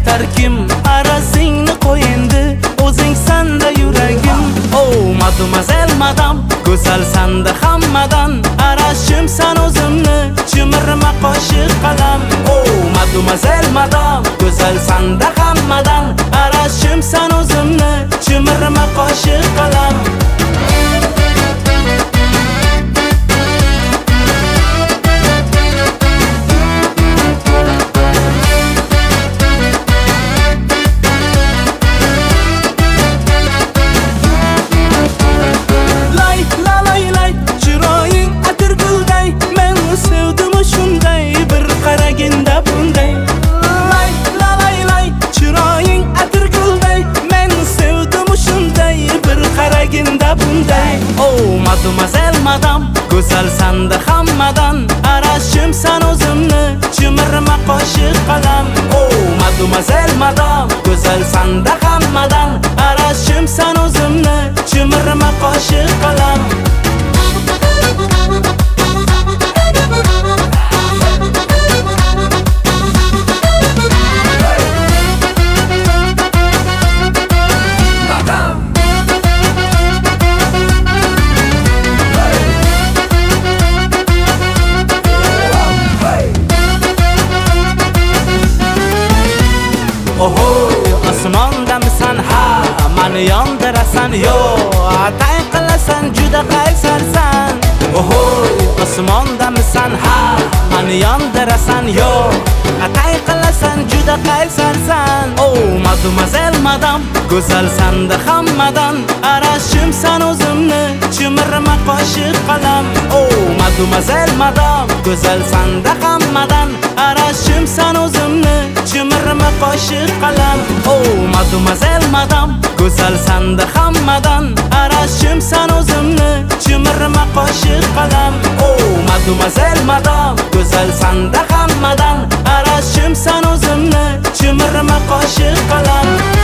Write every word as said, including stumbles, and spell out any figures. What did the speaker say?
boshqar kim? Arazingni qo'y endi, o'zing sanda yuragim. Oh mademoiselle madam, go'zal sanda hammadan. Arashim san o'zimni, chimirma qoshiq qalam. Oh mademoiselle madam, go'zal sanda hammadan. Arashim san o'zimni, chimirma qoshiq qalam. Oh mademoiselle madam, go'zal sanda hammadan. Arashim san o'zimni, chimirma qoshiq qalam. Oh mademoiselle madam, go'zal sanda hammadan. Arashim san o'zimni, chimirma qoshiq qalam. Oho, osmondamisan ha, mani yondirasan yo, atay qilasan juda qaysarsan. Oho, osmondamisan ha, mani yondirasan yo, atay qilasan juda qaysarsan. Oh mademoiselle madam, go'zal sanda hammadan. Arashim san o'zimni, chimirma qoshiq qalam. Oh mademoiselle madam, go'zal sanda hammadan. Arashim san o'zimni, chimirma qoshiq qalam. Oh mademoiselle madam, go'zal sanda hammadan. Arashim san o'zimni, chimirma qoshiq qalam. Oh mademoiselle madam, go'zal sanda hammadan. Arashim san o'zimni, chimirma qoshiq qalam.